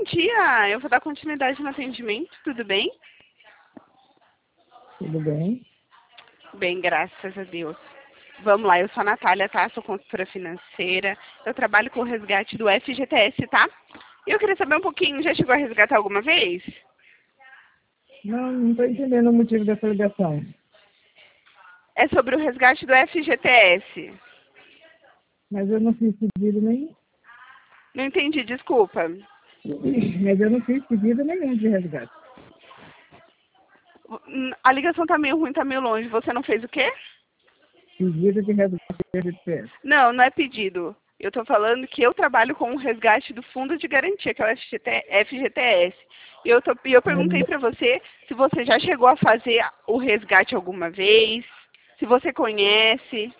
dia, eu vou dar continuidade no atendimento, tudo bem? Tudo bem? Bem, graças a Deus. Vamos lá, eu sou a Natália, tá? Sou consultora financeira, eu trabalho com o resgate do FGTS, tá? E eu queria saber um pouquinho, já chegou a resgatar alguma vez? Não estou entendendo o motivo dessa ligação. É sobre o resgate do FGTS. Mas eu não fiz pedido nenhum. Não entendi, desculpa. Mas eu não fiz pedido nenhum de resgate. A ligação tá meio ruim, tá meio longe. Você não fez o quê? Pedido de resgate de FGTS. Não, não é pedido. Eu tô falando que eu trabalho com o resgate do Fundo de Garantia, que é o FGTS. E eu perguntei para você se você já chegou a fazer o resgate alguma vez, se você conhece.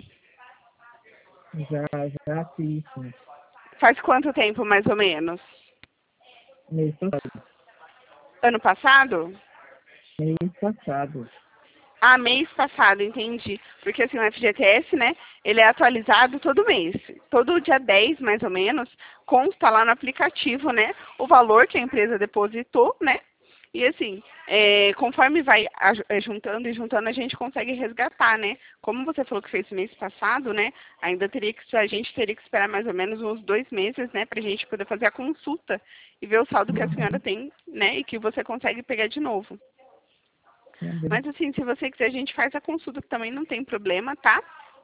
Já fiz, sim. Faz quanto tempo, mais ou menos? Mês passado. Ano passado? Mês passado. Ah, mês passado, entendi. Porque assim, o FGTS, né, ele é atualizado todo mês. Todo dia 10, mais ou menos, consta lá no aplicativo, né, o valor que a empresa depositou, né? E assim, conforme vai juntando e juntando, a gente consegue resgatar, né? Como você falou que fez mês passado, né? A gente teria que esperar mais ou menos uns 2 meses, né? Pra gente poder fazer a consulta e ver o saldo que a senhora tem, né? E que você consegue pegar de novo. Mas assim, se você quiser, a gente faz a consulta, que também não tem problema, tá?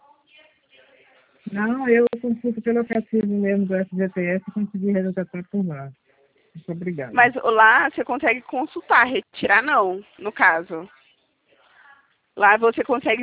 Não, eu consulto pelo aplicativo mesmo do FGTS e consegui resgatar por lá. Muito obrigado. Mas lá você consegue consultar, retirar não, no caso. Lá você consegue